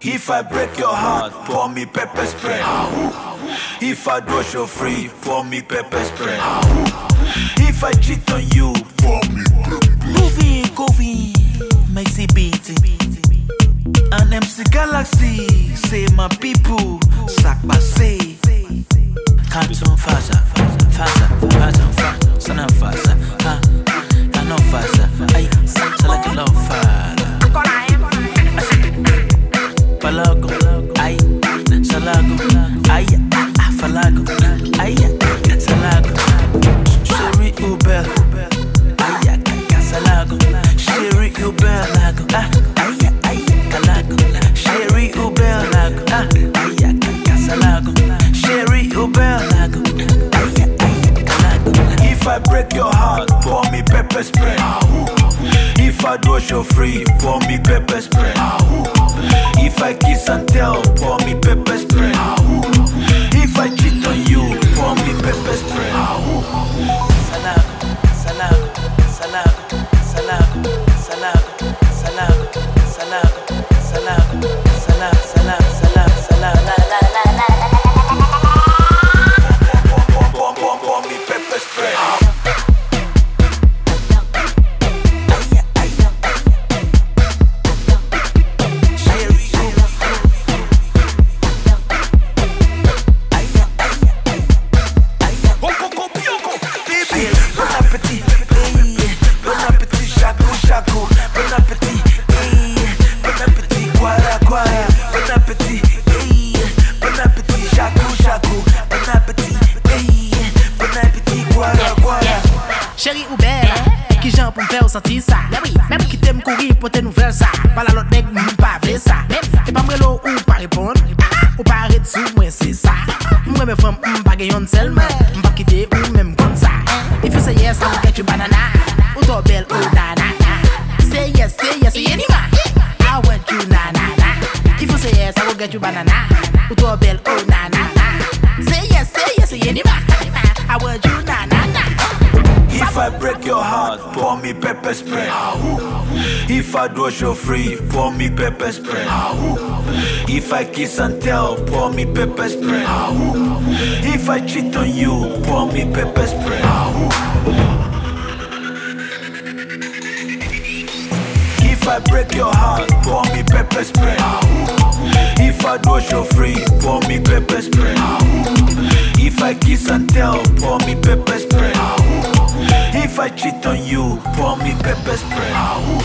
If I break your heart, pour me pepper spray. If I dose you free, pour me pepper spray. If I cheat on you, pour me pepper. Govin, Maxi beat. An MC Galaxy, say my people, sac passé. Canton fasa, sana fasa, ha, cano fasa, ay, salak love fasa. Falago, ay, salago, ay, falago, ay, salago. Sherry Uber, ay, salago. Sherry Uber, lago, ay, calago. Sherry Uber, lago, ay, salago. Sherry Uber, lago, ay, calago. If I break your heart, pour me pepper spray. If I dose you free, pour me pepper spray. If I kiss and tell, pour me pepper spray. If I cheat on you, pour me pepper spray. Salago, salago, salago, salago, salago, salago, salago, salago, salago, salago, pour me pepper spray. Chérie ou belle, qui j'en pour me faire sentir ça. Même qui t'aime courir pour tes nouvelles ça. Pas la l'autre nègre, pas vrai ça. Et pas m'relo ou pas répondre, ou pas arrêter sous moi c'est ça. Moi me femme, pas gagnant seulement, pas quitter ou même comme ça. If you say yes, I will get you banana. Ou toi belle ou nana. Say yes, anima. I want you nana. If you say yes, I will get you banana. Ou toi belle ou nana. Say yes, anima. I want you nana. If I break your heart, pour me pepper spray. If I dose you free, pour me pepper spray. If I kiss and tell, pour me pepper spray. If I cheat on you, pour me pepper spray. If I break your heart, pour me pepper spray. If I dose you free, pour me pepper spray. If I kiss and tell, pour me pepper spray. If I cheat on you, pour me pepper spray.